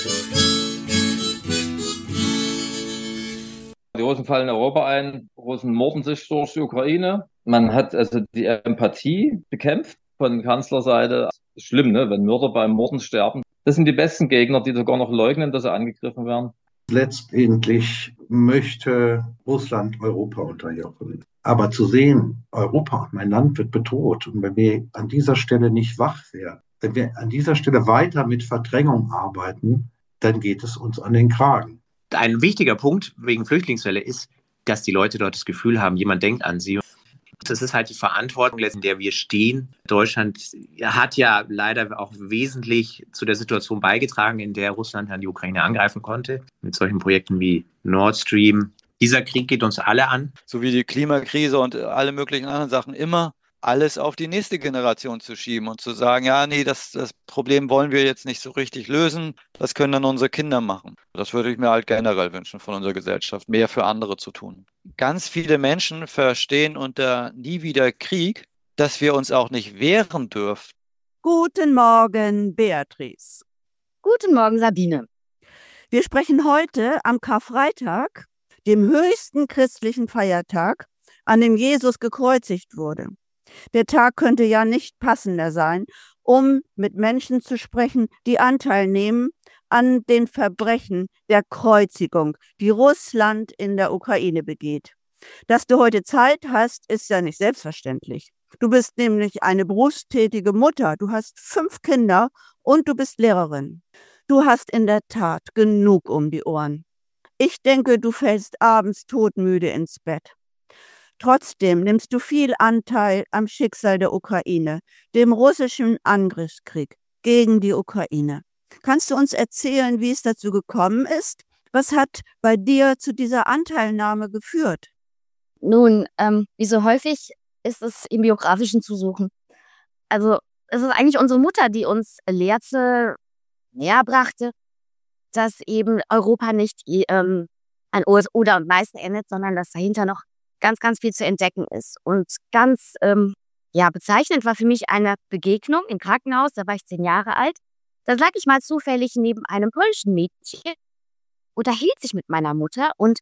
Die Russen fallen in Europa ein, Russen morden sich durch die Ukraine. Man hat also die Empathie bekämpft von Kanzlerseite. Schlimm, ne? Wenn Mörder beim Morden sterben. Das sind die besten Gegner, die sogar noch leugnen, dass sie angegriffen werden. Letztendlich möchte Russland Europa unterjochen. Aber zu sehen, Europa, mein Land wird bedroht. Und wenn wir an dieser Stelle nicht wach werden, wenn wir an dieser Stelle weiter mit Verdrängung arbeiten, dann geht es uns an den Kragen. Ein wichtiger Punkt wegen Flüchtlingswelle ist, dass die Leute dort das Gefühl haben, jemand denkt an sie. Das ist halt die Verantwortung, in der wir stehen. Deutschland hat ja leider auch wesentlich zu der Situation beigetragen, in der Russland dann die Ukraine angreifen konnte, mit solchen Projekten wie Nord Stream. Dieser Krieg geht uns alle an. So wie die Klimakrise und alle möglichen anderen Sachen, immer alles auf die nächste Generation zu schieben und zu sagen, ja, nee, das Problem wollen wir jetzt nicht so richtig lösen, das können dann unsere Kinder machen. Das würde ich mir halt generell wünschen von unserer Gesellschaft, mehr für andere zu tun. Ganz viele Menschen verstehen unter nie wieder Krieg, dass wir uns auch nicht wehren dürfen. Guten Morgen, Beatrice. Guten Morgen, Sabine. Wir sprechen heute am Karfreitag, dem höchsten christlichen Feiertag, an dem Jesus gekreuzigt wurde. Der Tag könnte ja nicht passender sein, um mit Menschen zu sprechen, die Anteil nehmen an den Verbrechen der Kreuzigung, die Russland in der Ukraine begeht. Dass du heute Zeit hast, ist ja nicht selbstverständlich. Du bist nämlich eine berufstätige Mutter, du hast 5 Kinder und du bist Lehrerin. Du hast in der Tat genug um die Ohren. Ich denke, du fällst abends todmüde ins Bett. Trotzdem nimmst du viel Anteil am Schicksal der Ukraine, dem russischen Angriffskrieg gegen die Ukraine. Kannst du uns erzählen, wie es dazu gekommen ist? Was hat bei dir zu dieser Anteilnahme geführt? Nun, wie so häufig ist es im Biografischen zu suchen. Also es ist eigentlich unsere Mutter, die uns lehrte, näher brachte, dass eben Europa nicht an Oder und Meißen endet, sondern dass dahinter noch ganz, ganz viel zu entdecken ist. Und ganz bezeichnend war für mich eine Begegnung im Krankenhaus, da war ich 10 Jahre alt. Da lag ich mal zufällig neben einem polnischen Mädchen, unterhielt sich mit meiner Mutter und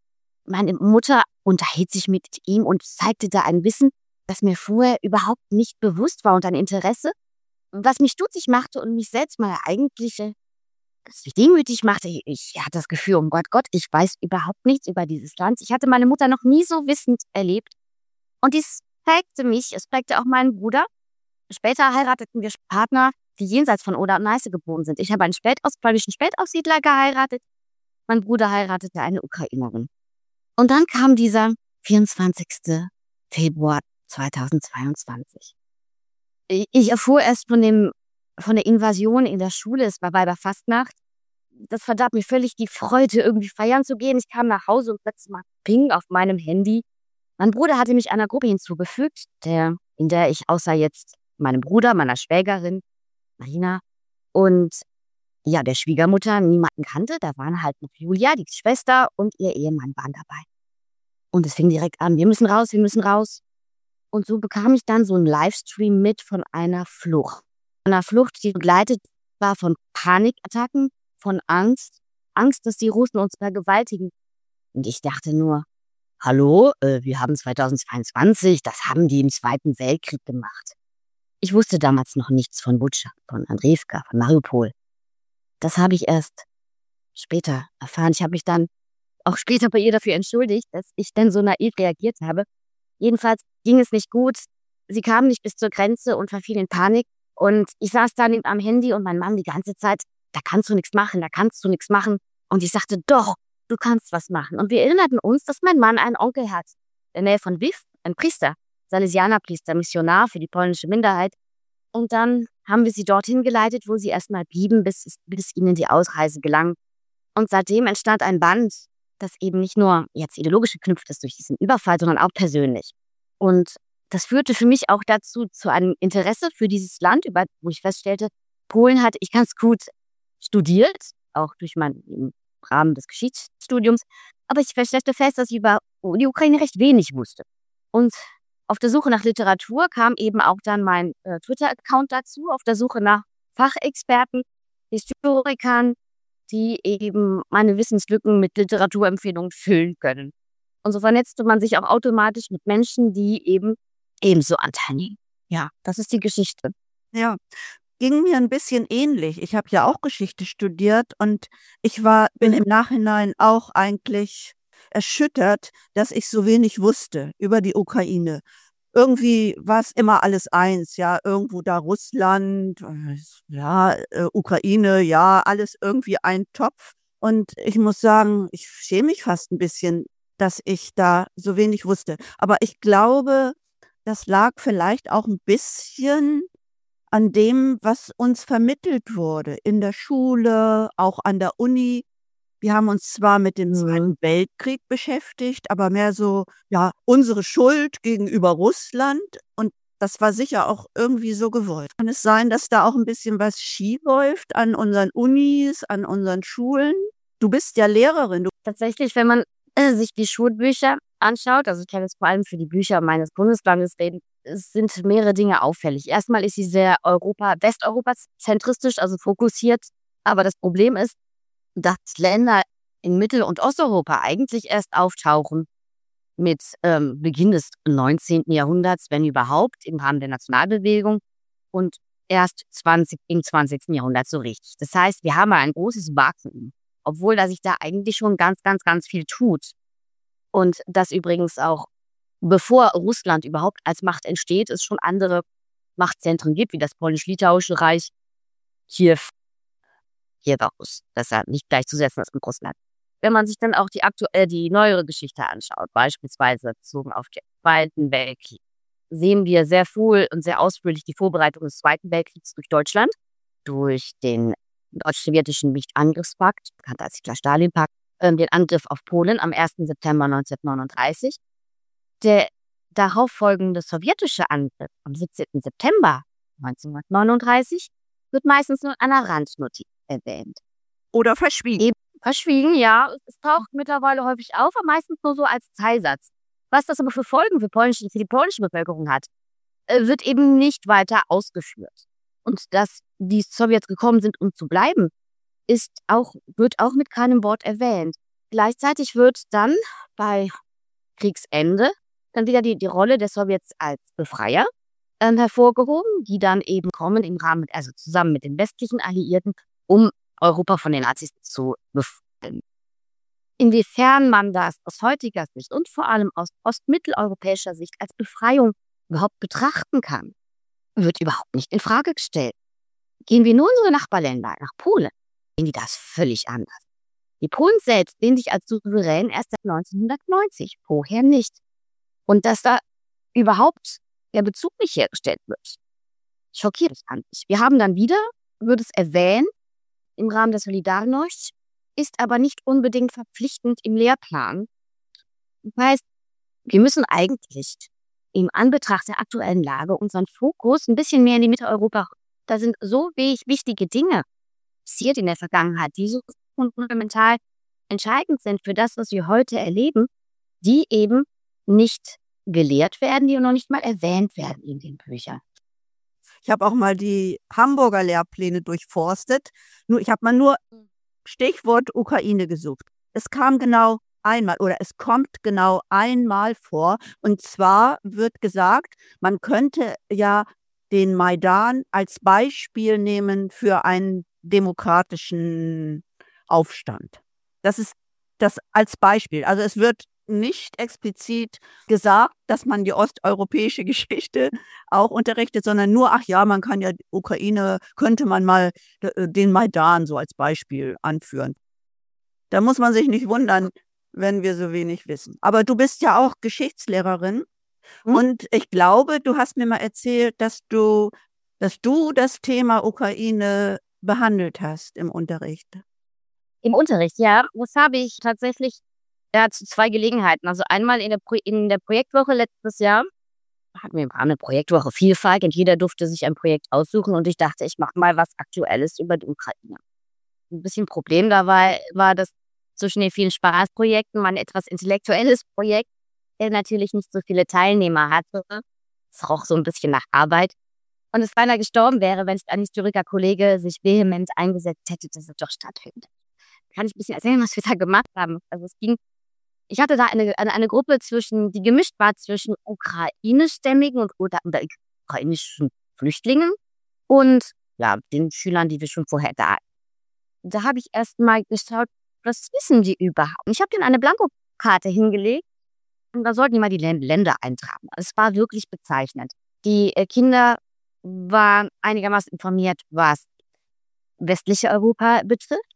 meine Mutter unterhielt sich mit ihm und zeigte da ein Wissen, das mir vorher überhaupt nicht bewusst war und ein Interesse, was mich stutzig machte und mich selbst mal eigentlich demütig machte. Ich hatte das Gefühl, um Gott, ich weiß überhaupt nichts über dieses Land. Ich hatte meine Mutter noch nie so wissend erlebt. Und dies prägte mich, es prägte auch meinen Bruder. Später heirateten wir Partner, die jenseits von Oder und Neiße geboren sind. Ich habe einen polnischen Spätaussiedler geheiratet. Mein Bruder heiratete eine Ukrainerin. Und dann kam dieser 24. Februar 2022. Ich erfuhr erst von der Invasion in der Schule, es war Weiberfastnacht. Das verdarb mir völlig die Freude, irgendwie feiern zu gehen. Ich kam nach Hause und plötzlich mal Ping auf meinem Handy. Mein Bruder hatte mich einer Gruppe hinzugefügt, in der ich außer jetzt meinem Bruder, meiner Schwägerin, Marina und der Schwiegermutter niemanden kannte. Da waren halt noch Julia, die Schwester und ihr Ehemann waren dabei. Und es fing direkt an, wir müssen raus, wir müssen raus. Und so bekam ich dann so einen Livestream mit von einer Flucht. Einer Flucht, die begleitet war von Panikattacken, von Angst, dass die Russen uns vergewaltigen. Und ich dachte nur, hallo, wir haben 2022, das haben die im Zweiten Weltkrieg gemacht. Ich wusste damals noch nichts von Butscha, von Andreevka, von Mariupol. Das habe ich erst später erfahren. Ich habe mich dann auch später bei ihr dafür entschuldigt, dass ich denn so naiv reagiert habe. Jedenfalls ging es nicht gut. Sie kam nicht bis zur Grenze und verfiel in Panik. Und ich saß dann am Handy und mein Mann die ganze Zeit, da kannst du nichts machen, da kannst du nichts machen. Und ich sagte, doch, du kannst was machen. Und wir erinnerten uns, dass mein Mann einen Onkel hat, in der Nähe von Lviv, ein Priester, Salesianerpriester, Missionar für die polnische Minderheit. Und dann haben wir sie dorthin geleitet, wo sie erstmal blieben, bis ihnen die Ausreise gelang. Und seitdem entstand ein Band, das eben nicht nur jetzt ideologisch geknüpft ist durch diesen Überfall, sondern auch persönlich. Und das führte für mich auch dazu, zu einem Interesse für dieses Land, wo ich feststellte, Polen hatte ich ganz gut studiert, auch im Rahmen des Geschichtsstudiums. Aber ich stellte fest, dass ich über die Ukraine recht wenig wusste. Und auf der Suche nach Literatur kam eben auch dann mein Twitter-Account dazu, auf der Suche nach Fachexperten, Historikern, die eben meine Wissenslücken mit Literaturempfehlungen füllen können. Und so vernetzte man sich auch automatisch mit Menschen, die eben ebenso Anteil nehmen. Ja, das ist die Geschichte. Ja, ging mir ein bisschen ähnlich. Ich habe ja auch Geschichte studiert und bin im Nachhinein auch eigentlich erschüttert, dass ich so wenig wusste über die Ukraine. Irgendwie war es immer alles eins, ja, irgendwo da Russland, ja, Ukraine, ja, alles irgendwie ein Topf. Und ich muss sagen, ich schäme mich fast ein bisschen, dass ich da so wenig wusste. Aber ich glaube, das lag vielleicht auch ein bisschen an dem, was uns vermittelt wurde in der Schule, auch an der Uni. Wir haben uns zwar mit dem Zweiten Weltkrieg beschäftigt, aber mehr so, ja, unsere Schuld gegenüber Russland. Und das war sicher auch irgendwie so gewollt. Kann es sein, dass da auch ein bisschen was schief läuft an unseren Unis, an unseren Schulen? Du bist ja Lehrerin. Tatsächlich, wenn man sich die Schulbücher anschaut, also ich kann jetzt vor allem für die Bücher meines Bundeslandes reden, es sind mehrere Dinge auffällig. Erstmal ist sie sehr westeuropazentristisch, also fokussiert. Aber das Problem ist, dass Länder in Mittel- und Osteuropa eigentlich erst auftauchen mit Beginn des 19. Jahrhunderts, wenn überhaupt, im Rahmen der Nationalbewegung und erst im 20. Jahrhundert so richtig. Das heißt, wir haben ein großes Vakuum, obwohl da sich da eigentlich schon ganz, ganz, ganz viel tut. Und das übrigens auch, bevor Russland überhaupt als Macht entsteht, es schon andere Machtzentren gibt, wie das Polnisch-Litauische Reich, Kiew, Belarus. Das ist ja nicht gleichzusetzen als mit Russland. Wenn man sich dann auch die neuere Geschichte anschaut, beispielsweise bezogen auf den Zweiten Weltkrieg, sehen wir sehr wohl und sehr ausführlich die Vorbereitung des Zweiten Weltkriegs durch Deutschland, durch den deutsch-sowjetischen Nichtangriffspakt, bekannt als Hitler-Stalin-Pakt, den Angriff auf Polen am 1. September 1939. Der darauffolgende sowjetische Angriff am 17. September 1939 wird meistens nur in einer Randnotiz erwähnt. Oder verschwiegen. Verschwiegen, ja. Es taucht mittlerweile häufig auf, aber meistens nur so als Teilsatz. Was das aber für Folgen für die polnische Bevölkerung hat, wird eben nicht weiter ausgeführt. Und dass die Sowjets gekommen sind, um zu bleiben, wird auch mit keinem Wort erwähnt. Gleichzeitig wird dann bei Kriegsende dann wieder die Rolle der Sowjets als Befreier hervorgehoben, die dann eben kommen also zusammen mit den westlichen Alliierten, um Europa von den Nazis zu befreien. Inwiefern man das aus heutiger Sicht und vor allem aus ostmitteleuropäischer Sicht als Befreiung überhaupt betrachten kann, wird überhaupt nicht in Frage gestellt. Gehen wir nur in unsere Nachbarländer, nach Polen, sehen die das völlig anders. Die Polen selbst sehen sich als souverän erst seit 1990, vorher nicht. Und dass da überhaupt der Bezug nicht hergestellt wird, schockiert es an mich. Wir haben dann wieder, wird es erwähnt, im Rahmen der Solidarność, ist aber nicht unbedingt verpflichtend im Lehrplan. Das heißt, wir müssen eigentlich im Anbetracht der aktuellen Lage unseren Fokus ein bisschen mehr in die Mitte Europa. Da sind so wichtige Dinge passiert in der Vergangenheit, die so fundamental entscheidend sind für das, was wir heute erleben, die eben nicht gelehrt werden, die noch nicht mal erwähnt werden in den Büchern. Ich habe auch mal die Hamburger Lehrpläne durchforstet. Ich habe mal nur Stichwort Ukraine gesucht. Es kam genau einmal oder es kommt genau einmal vor. Und zwar wird gesagt, man könnte ja den Maidan als Beispiel nehmen für einen demokratischen Aufstand. Das ist das als Beispiel. Also es wird nicht explizit gesagt, dass man die osteuropäische Geschichte auch unterrichtet, sondern nur, ach ja, man kann ja Ukraine, könnte man mal den Maidan so als Beispiel anführen. Da muss man sich nicht wundern, wenn wir so wenig wissen. Aber du bist ja auch Geschichtslehrerin und ich glaube, du hast mir mal erzählt, dass du das Thema Ukraine behandelt hast im Unterricht. Im Unterricht, ja. Das habe ich tatsächlich zu zwei Gelegenheiten. Also einmal in der Projektwoche letztes Jahr hatten wir eine Projektwoche Vielfalt und jeder durfte sich ein Projekt aussuchen und ich dachte, ich mache mal was Aktuelles über die Ukraine. Ein bisschen Problem dabei war, dass zwischen den vielen Spaßprojekten mein etwas intellektuelles Projekt, der natürlich nicht so viele Teilnehmer hatte, es roch so ein bisschen nach Arbeit und es beinahe gestorben wäre, wenn ein Historikerkollege sich vehement eingesetzt hätte, dass es doch stattfindet. kann ich ein bisschen erzählen, was wir da gemacht haben. Also ich hatte da eine Gruppe die gemischt war zwischen ukrainischstämmigen oder ukrainischen Flüchtlingen und ja, den Schülern, die wir schon vorher da hatten. Da habe ich erst mal geschaut, was wissen die überhaupt? Und ich habe denen eine Blankokarte hingelegt und da sollten die mal die Länder eintragen. Es war wirklich bezeichnend. Die Kinder waren einigermaßen informiert, was westliche Europa betrifft.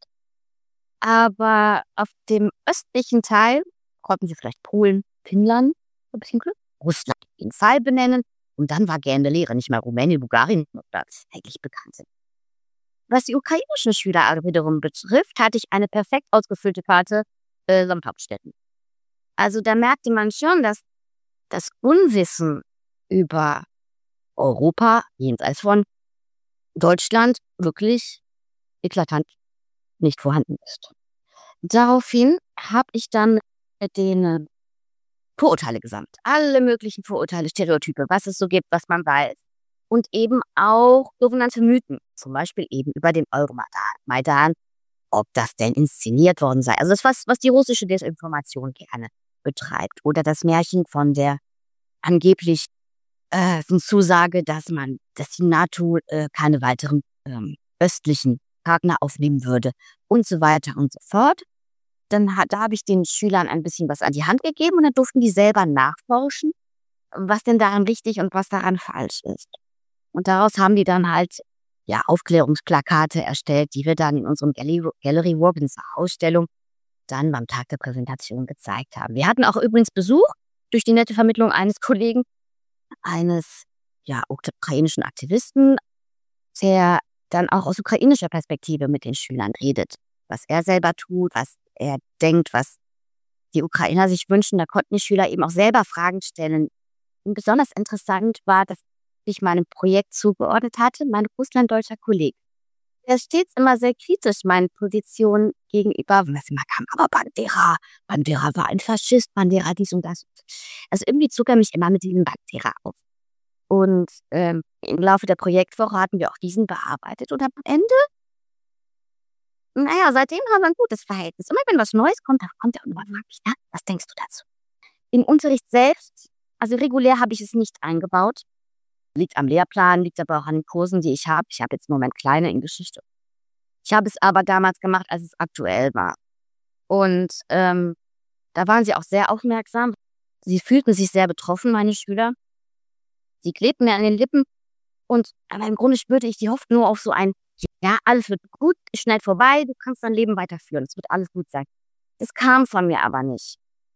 Aber auf dem östlichen Teil konnten sie vielleicht Polen, Finnland, ein bisschen Glück, Russland auf jeden Fall benennen. Und dann war gerne Lehre, nicht mehr Rumänien, Bulgarien, das eigentlich bekannt sind. Was die ukrainischen Schüler wiederum betrifft, hatte ich eine perfekt ausgefüllte Karte samt Hauptstädten. Also da merkte man schon, dass das Unwissen über Europa, jenseits von Deutschland, wirklich eklatant nicht vorhanden ist. Daraufhin habe ich dann den Vorurteile gesammelt. Alle möglichen Vorurteile, Stereotype, was es so gibt, was man weiß. Und eben auch sogenannte Mythen, zum Beispiel eben über den Euromaidan, ob das denn inszeniert worden sei. Also das, was die russische Desinformation gerne betreibt. Oder das Märchen von der angeblich Zusage, dass die NATO keine weiteren östlichen Partner aufnehmen würde und so weiter und so fort. Da habe ich den Schülern ein bisschen was an die Hand gegeben und dann durften die selber nachforschen, was denn daran richtig und was daran falsch ist. Und daraus haben die dann halt Aufklärungsplakate erstellt, die wir dann in unserem Gallery Walk, in unserer Ausstellung, dann beim Tag der Präsentation gezeigt haben. Wir hatten auch übrigens Besuch durch die nette Vermittlung eines Kollegen, eines ukrainischen Aktivisten, der dann auch aus ukrainischer Perspektive mit den Schülern redet, was er selber tut, was er denkt, was die Ukrainer sich wünschen. Da konnten die Schüler eben auch selber Fragen stellen. Und besonders interessant war, dass ich meinem Projekt zugeordnet hatte, mein russlanddeutscher Kollege. Er ist stets immer sehr kritisch meinen Positionen gegenüber, was immer kam, aber Bandera war ein Faschist, Bandera dies und das. Also irgendwie zog er mich immer mit diesem Bandera auf. Und im Laufe der Projektwoche hatten wir auch diesen bearbeitet und am Ende, seitdem haben wir ein gutes Verhältnis. Immer wenn was Neues kommt, dann kommt er und fragt mich, was denkst du dazu? Im Unterricht selbst, also regulär habe ich es nicht eingebaut. Liegt am Lehrplan, liegt aber auch an den Kursen, die ich habe. Ich habe jetzt im Moment kleine in Geschichte. Ich habe es aber damals gemacht, als es aktuell war. Und da waren sie auch sehr aufmerksam. Sie fühlten sich sehr betroffen, meine Schüler. Sie klebten mir an den Lippen. Aber im Grunde spürte ich die Hoffnung nur auf so ein, alles wird gut, ist schnell vorbei, du kannst dein Leben weiterführen, es wird alles gut sein. Das kam von mir aber nicht.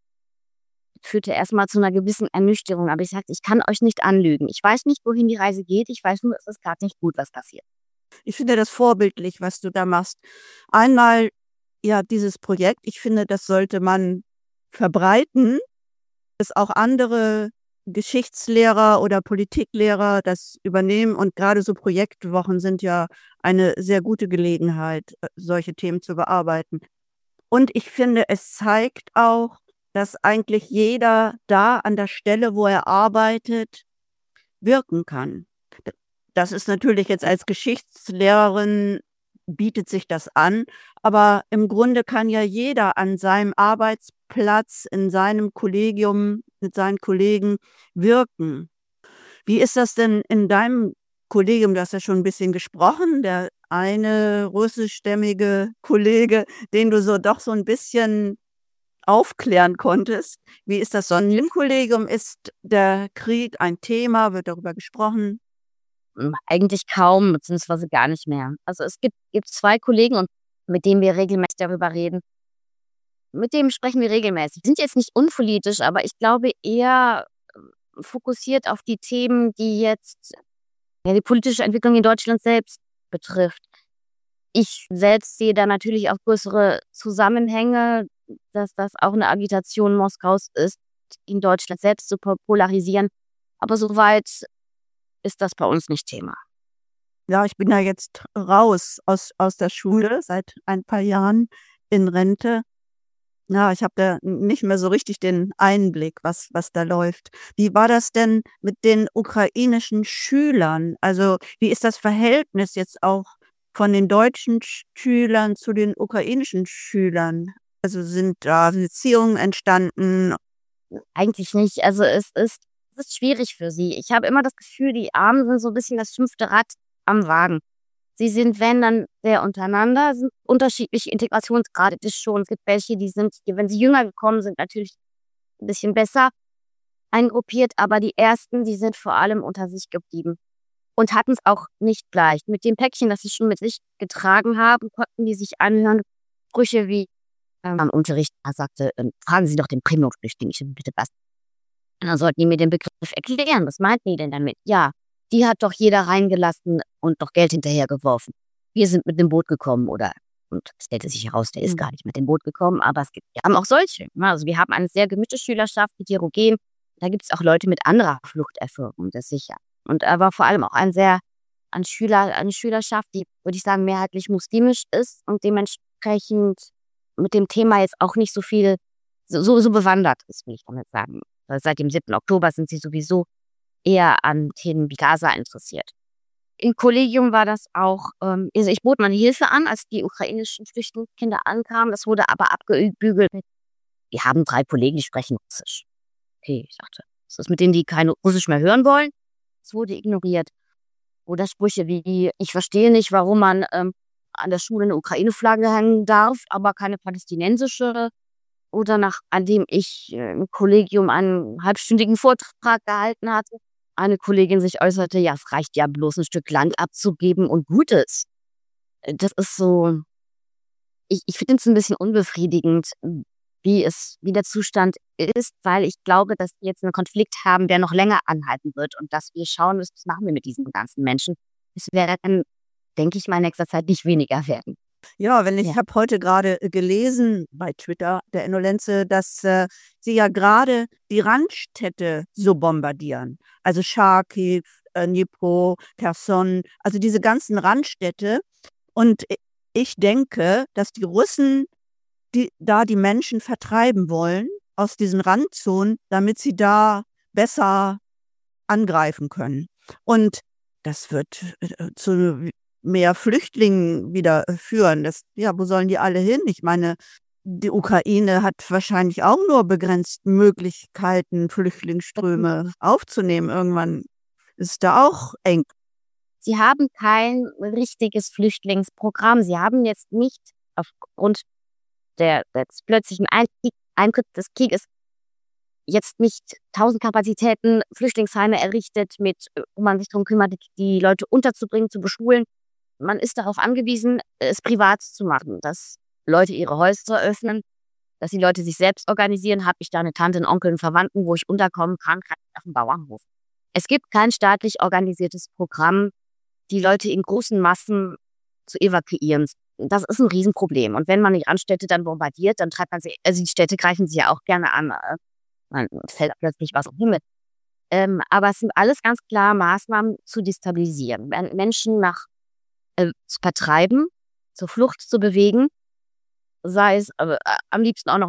Führte erstmal zu einer gewissen Ernüchterung, aber ich sagte, ich kann euch nicht anlügen. Ich weiß nicht, wohin die Reise geht, ich weiß nur, es ist gerade nicht gut, was passiert. Ich finde das vorbildlich, was du da machst. Einmal, dieses Projekt, ich finde, das sollte man verbreiten, dass auch andere Geschichtslehrer oder Politiklehrer das übernehmen und gerade so Projektwochen sind ja eine sehr gute Gelegenheit, solche Themen zu bearbeiten. Und ich finde, es zeigt auch, dass eigentlich jeder da an der Stelle, wo er arbeitet, wirken kann. Das ist natürlich jetzt als Geschichtslehrerin bietet sich das an, aber im Grunde kann ja jeder an seinem Arbeitsplatz, in seinem Kollegium, mit seinen Kollegen wirken. Wie ist das denn in deinem Kollegium? Du hast ja schon ein bisschen gesprochen, der eine russischstämmige Kollege, den du so ein bisschen aufklären konntest. Wie ist das sonst im Kollegium? Ist der Krieg ein Thema? Wird darüber gesprochen? Eigentlich kaum, beziehungsweise gar nicht mehr. Also es gibt 2 Kollegen, mit denen wir regelmäßig darüber reden. Mit denen sprechen wir regelmäßig. Sind jetzt nicht unpolitisch, aber ich glaube eher fokussiert auf die Themen, die jetzt die politische Entwicklung in Deutschland selbst betrifft. Ich selbst sehe da natürlich auch größere Zusammenhänge, dass das auch eine Agitation Moskaus ist, in Deutschland selbst zu polarisieren. Aber soweit ist das bei uns nicht Thema. Ja, ich bin ja jetzt raus aus der Schule seit ein paar Jahren in Rente. Ja, ich habe da nicht mehr so richtig den Einblick, was da läuft. Wie war das denn mit den ukrainischen Schülern? Also wie ist das Verhältnis jetzt auch von den deutschen Schülern zu den ukrainischen Schülern? Also sind da Beziehungen entstanden? Eigentlich nicht. Also es ist schwierig für sie. Ich habe immer das Gefühl, die Armen sind so ein bisschen das 5. Rad am Wagen. Sie sind, wenn dann, sehr untereinander, sind unterschiedliche Integrationsgrade. Das schon. Es gibt welche, wenn sie jünger gekommen sind, natürlich ein bisschen besser eingruppiert, aber die ersten, die sind vor allem unter sich geblieben und hatten es auch nicht leicht. Mit dem Päckchen, das sie schon mit sich getragen haben, konnten die sich anhören, Sprüche wie am Unterricht sagte, fragen Sie doch den Premium-Flüchtling, ich bitte was. Und dann sollten die mir den Begriff erklären. Was meinten die denn damit? Ja, die hat doch jeder reingelassen und doch Geld hinterhergeworfen. Wir sind mit dem Boot gekommen und es stellte sich heraus, der ist gar nicht mit dem Boot gekommen, aber wir haben auch solche. Also wir haben eine sehr gemischte Schülerschaft, heterogen. Da gibt es auch Leute mit anderer Fluchterfahrung, das sicher. Und aber vor allem auch eine Schülerschaft, die, würde ich sagen, mehrheitlich muslimisch ist und dementsprechend mit dem Thema jetzt auch nicht so viel, so bewandert ist, will ich damit sagen. Seit dem 7. Oktober sind sie sowieso eher an Themen wie Gaza interessiert. Im Kollegium war das auch, also ich bot meine Hilfe an, als die ukrainischen Flüchtlingskinder ankamen. Das wurde aber abgebügelt. Wir haben 3 Kollegen, die sprechen Russisch. Okay, ich dachte, was ist mit denen, die keine Russisch mehr hören wollen? Es wurde ignoriert. Oder Sprüche wie, ich verstehe nicht, warum man an der Schule eine Ukraine-Flagge hängen darf, aber keine palästinensische. Oder nachdem ich im Kollegium einen halbstündigen Vortrag gehalten hatte, eine Kollegin sich äußerte, ja, es reicht ja bloß ein Stück Land abzugeben und gut ist. Das ist so, ich finde es ein bisschen unbefriedigend, wie der Zustand ist, weil ich glaube, dass wir jetzt einen Konflikt haben, der noch länger anhalten wird und dass wir schauen müssen, was machen wir mit diesen ganzen Menschen. Es werden, denke ich mal, in nächster Zeit nicht weniger werden. Ja, ich habe heute gerade gelesen bei Twitter der Innolenze, dass sie ja gerade die Randstädte so bombardieren. Also Charkiw, Dnipro, Cherson, also diese ganzen Randstädte. Und ich denke, dass die Russen die Menschen vertreiben wollen aus diesen Randzonen, damit sie da besser angreifen können. Und das wird zu mehr Flüchtlingen wieder führen. Wo sollen die alle hin? Ich meine, die Ukraine hat wahrscheinlich auch nur begrenzt Möglichkeiten, Flüchtlingsströme aufzunehmen. Irgendwann ist da auch eng. Sie haben kein richtiges Flüchtlingsprogramm. Sie haben jetzt nicht aufgrund des plötzlichen Eintritts des Krieges jetzt nicht 1000 Kapazitäten Flüchtlingsheime errichtet, wo man sich darum kümmert, die Leute unterzubringen, zu beschulen. Man ist darauf angewiesen, es privat zu machen, dass Leute ihre Häuser öffnen, dass die Leute sich selbst organisieren. Habe ich da eine Tante, einen Onkel, einen Verwandten, wo ich unterkommen kann auf dem Bauernhof. Es gibt kein staatlich organisiertes Programm, die Leute in großen Massen zu evakuieren. Das ist ein Riesenproblem. Und wenn man die Randstädte dann bombardiert, dann treibt man sie, also die Städte greifen sie ja auch gerne an. Man fällt plötzlich was am Himmel. Aber es sind alles ganz klar Maßnahmen zu destabilisieren, Menschen zu vertreiben, zur Flucht zu bewegen, sei es am liebsten auch noch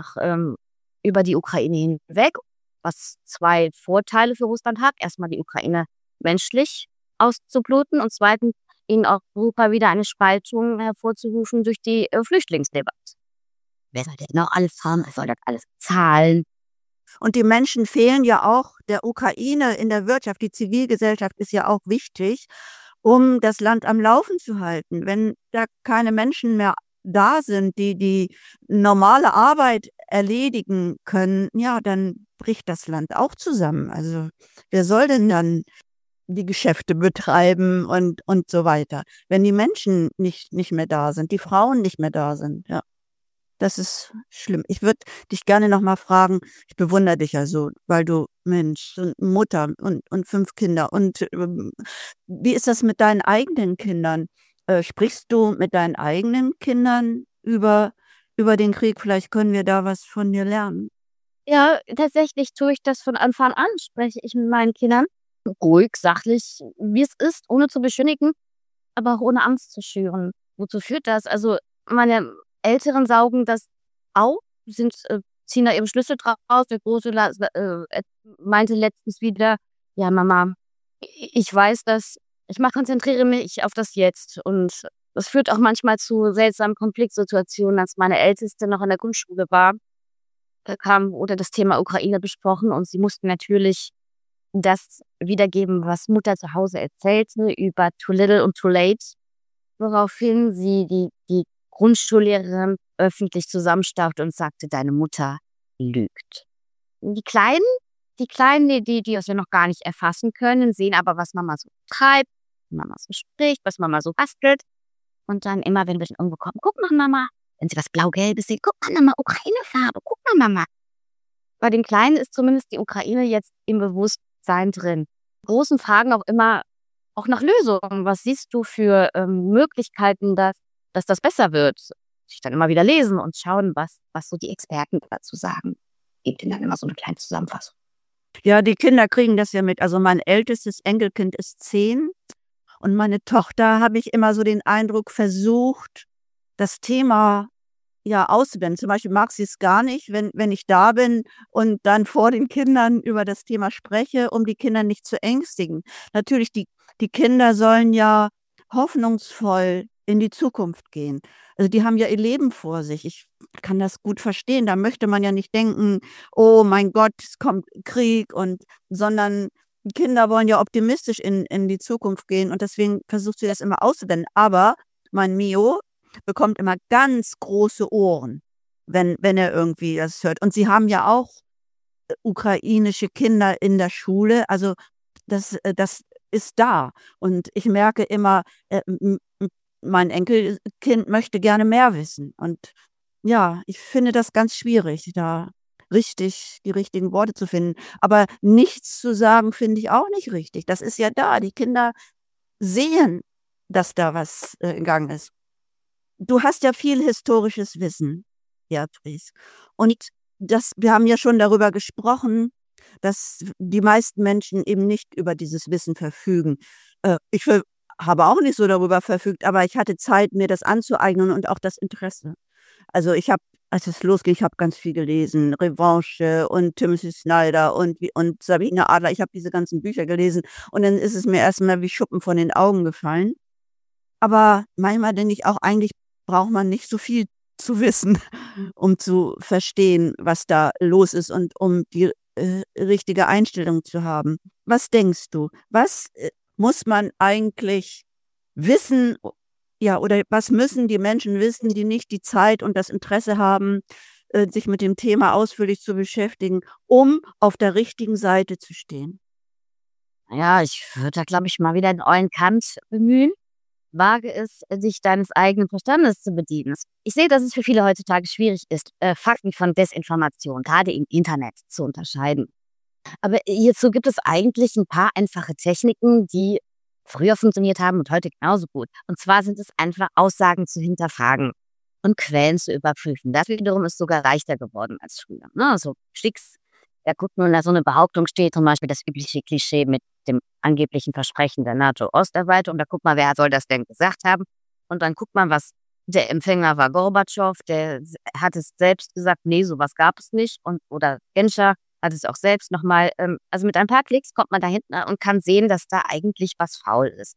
über die Ukraine hinweg, was 2 Vorteile für Russland hat. Erstmal die Ukraine menschlich auszubluten und zweitens in Europa wieder eine Spaltung hervorzurufen durch die Flüchtlingsdebatte. Wer soll denn noch alles haben? Wer soll das alles zahlen? Und die Menschen fehlen ja auch der Ukraine in der Wirtschaft. Die Zivilgesellschaft ist ja auch wichtig, um das Land am Laufen zu halten. Wenn da keine Menschen mehr da sind, die normale Arbeit erledigen können, ja, dann bricht das Land auch zusammen. Also wer soll denn dann die Geschäfte betreiben und so weiter, wenn die Menschen nicht mehr da sind, die Frauen nicht mehr da sind, ja. Das ist schlimm. Ich würde dich gerne noch mal fragen, ich bewundere dich ja so, weil du, Mensch, so eine Mutter und 5 Kinder. Und wie ist das mit deinen eigenen Kindern? Sprichst du mit deinen eigenen Kindern über den Krieg? Vielleicht können wir da was von dir lernen. Ja, tatsächlich tue ich das von Anfang an, spreche ich mit meinen Kindern. Ruhig, sachlich, wie es ist, ohne zu beschönigen, aber auch ohne Angst zu schüren. Wozu führt das? Also meine Älteren saugen das auf, ziehen da eben Schlüsse draus. Der Große meinte letztens wieder, ja Mama, ich weiß, dass Ich konzentriere mich auf das Jetzt. Und das führt auch manchmal zu seltsamen Konfliktsituationen. Als meine Älteste noch in der Grundschule war, wurde das Thema Ukraine besprochen und sie mussten natürlich das wiedergeben, was Mutter zu Hause erzählte über Too Little und Too Late, woraufhin sie die Grundschullehrerin öffentlich zusammenstauchte und sagte, deine Mutter lügt. Die Kleinen, die das ja noch gar nicht erfassen können, sehen aber, was Mama so treibt, was Mama so spricht, was Mama so bastelt. Und dann immer, wenn wir dann irgendwo kommen, guck mal, Mama, wenn sie was Blau-Gelbes sehen, guck mal, Mama, Ukraine-Farbe, guck mal, Mama. Bei den Kleinen ist zumindest die Ukraine jetzt im Bewusstsein drin. Großen fragen auch immer auch nach Lösungen. Was siehst du für Möglichkeiten, dass das besser wird? Sich dann immer wieder lesen und schauen, was so die Experten dazu sagen. Gibt ihnen dann immer so eine kleine Zusammenfassung. Ja, die Kinder kriegen das ja mit. Also mein ältestes Enkelkind ist 10 und meine Tochter, habe ich immer so den Eindruck, versucht, das Thema auszublenden. Zum Beispiel mag sie es gar nicht, wenn ich da bin und dann vor den Kindern über das Thema spreche, um die Kinder nicht zu ängstigen. Natürlich, die Kinder sollen ja hoffnungsvoll in die Zukunft gehen. Also die haben ja ihr Leben vor sich. Ich kann das gut verstehen. Da möchte man ja nicht denken, oh mein Gott, es kommt Krieg, sondern die Kinder wollen ja optimistisch in die Zukunft gehen und deswegen versucht sie das immer auszublenden. Aber mein Mio bekommt immer ganz große Ohren, wenn er irgendwie das hört. Und sie haben ja auch ukrainische Kinder in der Schule. Also das ist da. Und ich merke immer, mein Enkelkind möchte gerne mehr wissen. Und ja, ich finde das ganz schwierig, da die richtigen Worte zu finden. Aber nichts zu sagen, finde ich auch nicht richtig. Das ist ja da. Die Kinder sehen, dass da was in Gang ist. Du hast ja viel historisches Wissen, Beatrice. Und wir haben ja schon darüber gesprochen, dass die meisten Menschen eben nicht über dieses Wissen verfügen. Ich habe auch nicht so darüber verfügt, aber ich hatte Zeit, mir das anzueignen und auch das Interesse. Also als es losging, ich habe ganz viel gelesen, Revanche und Timothy Snyder und Sabine Adler. Ich habe diese ganzen Bücher gelesen und dann ist es mir erstmal wie Schuppen von den Augen gefallen. Aber manchmal denke ich auch, eigentlich braucht man nicht so viel zu wissen, um zu verstehen, was da los ist und um die richtige Einstellung zu haben. Was denkst du? Was muss man eigentlich wissen, oder was müssen die Menschen wissen, die nicht die Zeit und das Interesse haben, sich mit dem Thema ausführlich zu beschäftigen, um auf der richtigen Seite zu stehen? Ja, ich würde da, glaube ich, mal wieder den ollen Kant bemühen. Wage es, sich deines eigenen Verstandes zu bedienen. Ich sehe, dass es für viele heutzutage schwierig ist, Fakten von Desinformation, gerade im Internet, zu unterscheiden. Aber hierzu gibt es eigentlich ein paar einfache Techniken, die früher funktioniert haben und heute genauso gut. Und zwar sind es einfach Aussagen zu hinterfragen und Quellen zu überprüfen. Das wiederum ist sogar leichter geworden als früher. Ne? Also guckt nun, da so eine Behauptung steht, zum Beispiel das übliche Klischee mit dem angeblichen Versprechen der NATO-Osterweiterung. Da guckt man, wer soll das denn gesagt haben? Und dann guckt man, was der Empfänger war, Gorbatschow, der hat es selbst gesagt, nee, sowas gab es nicht. Oder Genscher hat es auch selbst nochmal. Also mit ein paar Klicks kommt man da hinten und kann sehen, dass da eigentlich was faul ist.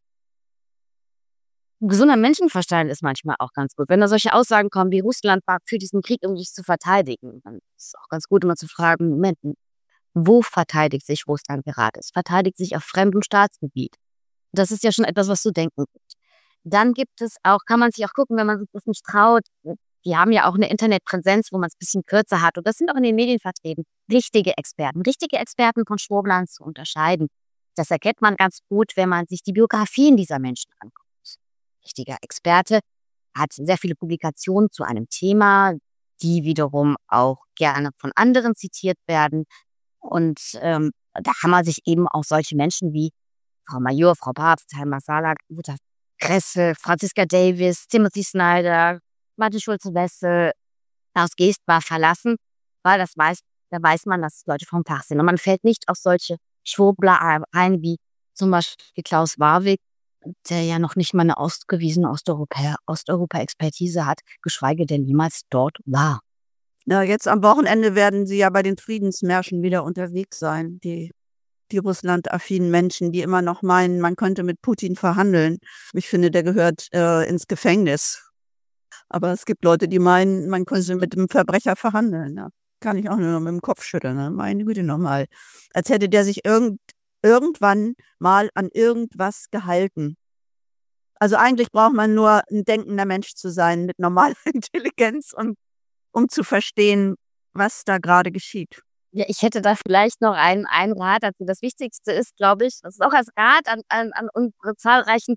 Ein gesunder Menschenverstand ist manchmal auch ganz gut. Wenn da solche Aussagen kommen, wie Russland war für diesen Krieg, um sich zu verteidigen, dann ist es auch ganz gut, immer zu fragen, Moment, wo verteidigt sich Russland gerade? Es verteidigt sich auf fremdem Staatsgebiet. Das ist ja schon etwas, was zu denken gibt. Dann kann man sich auch gucken, wenn man sich das nicht traut. Die haben ja auch eine Internetpräsenz, wo man es ein bisschen kürzer hat. Und das sind auch in den Medien vertreten. Richtige Experten von Schwurblern zu unterscheiden. Das erkennt man ganz gut, wenn man sich die Biografien dieser Menschen anguckt. Richtiger Experte hat sehr viele Publikationen zu einem Thema, die wiederum auch gerne von anderen zitiert werden. Und da kann man sich eben auch solche Menschen wie Frau Major, Frau Papst, Heimer Salak, Uta Kressel, Franziska Davis, Timothy Snyder, Martin Schulze-Wessel, Klaus Geestbar verlassen, weil da weiß man, dass es Leute vom Fach sind. Und man fällt nicht auf solche Schwurbler ein, wie zum Beispiel Klaus Warwick, der ja noch nicht mal eine ausgewiesene Osteuropa-Expertise hat, geschweige denn jemals dort war. Na, jetzt am Wochenende werden sie ja bei den Friedensmärschen wieder unterwegs sein, die die russlandaffinen Menschen, die immer noch meinen, man könnte mit Putin verhandeln. Ich finde, der gehört ins Gefängnis. Aber es gibt Leute, die meinen, man könnte mit dem Verbrecher verhandeln. Ja. Kann ich auch nur mit dem Kopf schütteln. Ne? Meine Güte nochmal. Als hätte der sich irgendwann mal an irgendwas gehalten. Also eigentlich braucht man nur ein denkender Mensch zu sein mit normaler Intelligenz, um zu verstehen, was da gerade geschieht. Ja, ich hätte da vielleicht noch einen Rat dazu. Das Wichtigste ist, glaube ich, das ist auch als Rat an unsere zahlreichen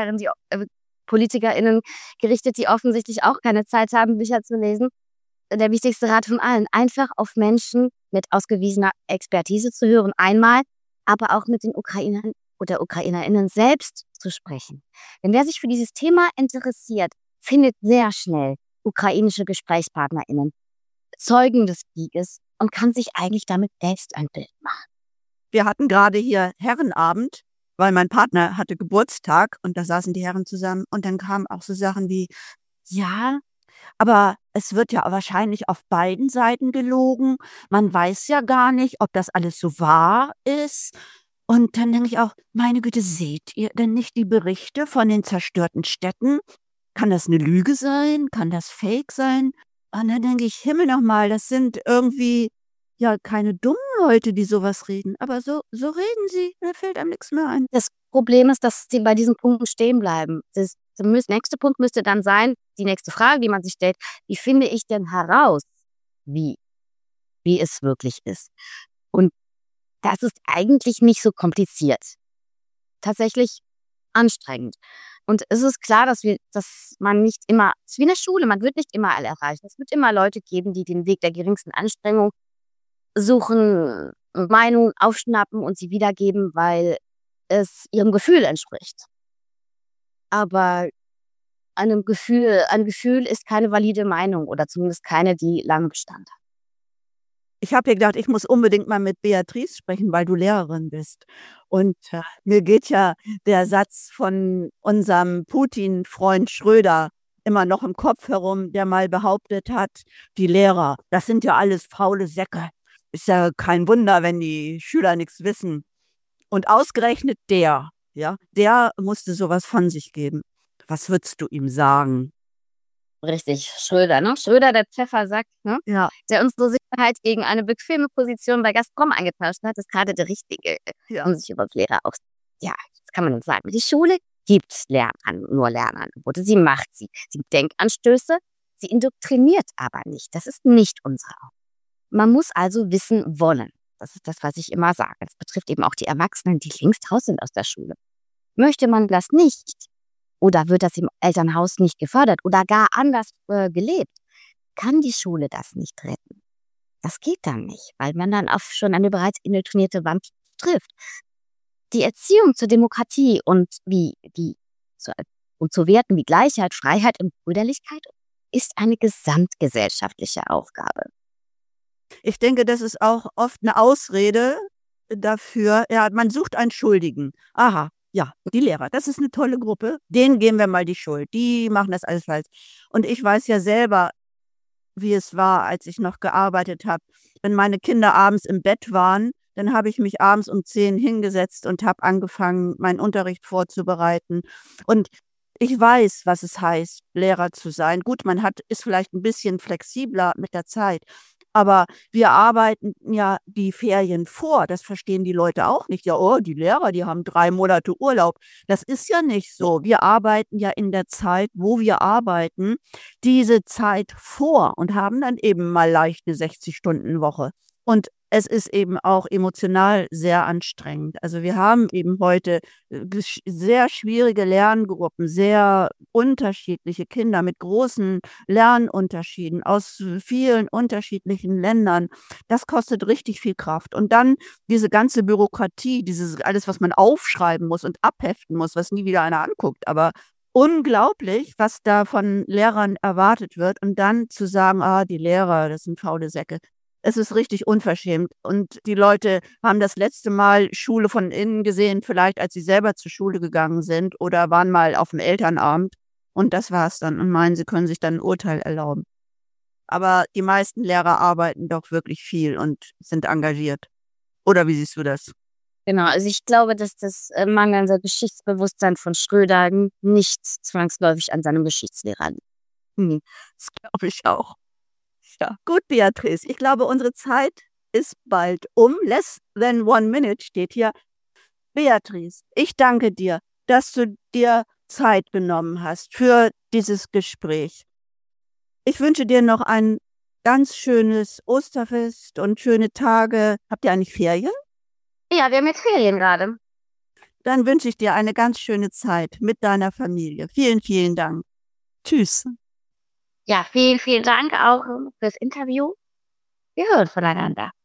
PolitikerInnen gerichtet, die offensichtlich auch keine Zeit haben, Bücher zu lesen. Der wichtigste Rat von allen, einfach auf Menschen mit ausgewiesener Expertise zu hören, einmal, aber auch mit den Ukrainern oder UkrainerInnen selbst zu sprechen. Denn wer sich für dieses Thema interessiert, findet sehr schnell ukrainische GesprächspartnerInnen, Zeugen des Krieges und kann sich eigentlich damit selbst ein Bild machen. Wir hatten gerade hier Herrenabend, weil mein Partner hatte Geburtstag und da saßen die Herren zusammen und dann kamen auch so Sachen wie, ja, aber es wird ja wahrscheinlich auf beiden Seiten gelogen. Man weiß ja gar nicht, ob das alles so wahr ist. Und dann denke ich auch, meine Güte, seht ihr denn nicht die Berichte von den zerstörten Städten? Kann das eine Lüge sein? Kann das Fake sein? Und dann denke ich, Himmel nochmal, das sind irgendwie ja keine dummen Leute, die sowas reden. Aber so reden sie, mir fällt einem nichts mehr ein. Das Problem ist, dass sie bei diesen Punkten stehen bleiben. Der nächste Punkt müsste dann sein, die nächste Frage, die man sich stellt, wie finde ich denn heraus, wie es wirklich ist? Und das ist eigentlich nicht so kompliziert. Tatsächlich anstrengend. Und es ist klar, dass man nicht immer, es ist wie in der Schule, man wird nicht immer alle erreichen. Es wird immer Leute geben, die den Weg der geringsten Anstrengung suchen, Meinungen aufschnappen und sie wiedergeben, weil es ihrem Gefühl entspricht. Aber ein Gefühl ist keine valide Meinung oder zumindest keine, die lange Bestand hat. Ich habe ja gedacht, ich muss unbedingt mal mit Beatrice sprechen, weil du Lehrerin bist. Und mir geht ja der Satz von unserem Putin-Freund Schröder immer noch im Kopf herum, der mal behauptet hat, die Lehrer, das sind ja alles faule Säcke. Ist ja kein Wunder, wenn die Schüler nichts wissen. Und ausgerechnet der musste sowas von sich geben. Was würdest du ihm sagen? Richtig, Schröder, ne? Schröder, der Pfeffersack, ne? Ja. Der unsere Sicherheit gegen eine bequeme Position bei Gazprom eingetauscht hat, ist gerade der Richtige, um sich über das Lehrer aus. Ja, das kann man nun sagen. Die Schule gibt nur Lernangebote. Sie macht sie Denkanstöße, sie indoktriniert aber nicht. Das ist nicht unsere Aufgabe. Man muss also wissen wollen. Das ist das, was ich immer sage. Das betrifft eben auch die Erwachsenen, die längst raus sind aus der Schule. Möchte man das nicht, oder wird das im Elternhaus nicht gefördert oder gar anders gelebt, kann die Schule das nicht retten. Das geht dann nicht, weil man dann auf schon eine bereits indoktrinierte Wand trifft. Die Erziehung zur Demokratie und zu Werten wie Gleichheit, Freiheit und Brüderlichkeit ist eine gesamtgesellschaftliche Aufgabe. Ich denke, das ist auch oft eine Ausrede dafür. Ja, man sucht einen Schuldigen. Aha. Ja, die Lehrer, das ist eine tolle Gruppe. Denen geben wir mal die Schuld. Die machen das alles falsch. Und ich weiß ja selber, wie es war, als ich noch gearbeitet habe. Wenn meine Kinder abends im Bett waren, dann habe ich mich abends um 10 hingesetzt und habe angefangen, meinen Unterricht vorzubereiten. Und ich weiß, was es heißt, Lehrer zu sein. Gut, ist vielleicht ein bisschen flexibler mit der Zeit. Aber wir arbeiten ja die Ferien vor. Das verstehen die Leute auch nicht. Ja, oh, die Lehrer, die haben 3 Monate Urlaub. Das ist ja nicht so. Wir arbeiten ja in der Zeit, wo wir arbeiten, diese Zeit vor und haben dann eben mal leicht eine 60-Stunden-Woche. Und es ist eben auch emotional sehr anstrengend. Also wir haben eben heute sehr schwierige Lerngruppen, sehr unterschiedliche Kinder mit großen Lernunterschieden aus vielen unterschiedlichen Ländern. Das kostet richtig viel Kraft. Und dann diese ganze Bürokratie, dieses alles, was man aufschreiben muss und abheften muss, was nie wieder einer anguckt. Aber unglaublich, was da von Lehrern erwartet wird. Und dann zu sagen, die Lehrer, das sind faule Säcke. Es ist richtig unverschämt. Und die Leute haben das letzte Mal Schule von innen gesehen, vielleicht als sie selber zur Schule gegangen sind oder waren mal auf dem Elternabend. Und das war's dann und meinen, sie können sich dann ein Urteil erlauben. Aber die meisten Lehrer arbeiten doch wirklich viel und sind engagiert. Oder wie siehst du das? Genau, also ich glaube, dass das mangelnde Geschichtsbewusstsein von Schröder nicht zwangsläufig an seinem Geschichtslehrer liegt. Das glaube ich auch. Ja, gut, Beatrice. Ich glaube, unsere Zeit ist bald um. Less than 1 minute steht hier. Beatrice, ich danke dir, dass du dir Zeit genommen hast für dieses Gespräch. Ich wünsche dir noch ein ganz schönes Osterfest und schöne Tage. Habt ihr eigentlich Ferien? Ja, wir haben jetzt Ferien gerade. Dann wünsche ich dir eine ganz schöne Zeit mit deiner Familie. Vielen, vielen Dank. Tschüss. Ja, vielen, vielen Dank auch fürs Interview. Wir hören voneinander.